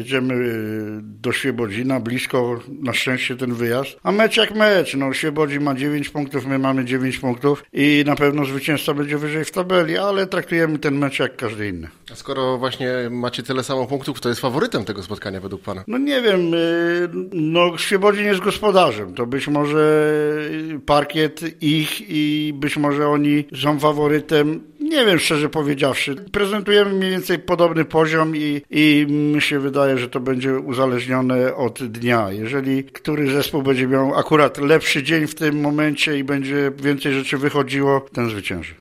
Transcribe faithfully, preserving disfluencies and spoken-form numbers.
jedziemy do Świebodzina, blisko na szczęście ten wyjazd. A mecz jak mecz, no Świebodzin ma dziewięć punktów, my mamy dziewięć punktów i na pewno zwycięzca będzie wyżej w tabeli, ale traktujemy ten mecz jak każdy inny. A skoro właśnie macie tyle samo punktów, kto jest faworytem tego spotkania według pana? No nie wiem, no Świebodzin jest gospodarzem, to być może parkiet ich i być może oni są faworytem. Nie wiem, szczerze powiedziawszy. Prezentujemy mniej więcej podobny poziom i, i mi się wydaje, że to będzie uzależnione od dnia. Jeżeli który zespół będzie miał akurat lepszy dzień w tym momencie i będzie więcej rzeczy wychodziło, ten zwycięży.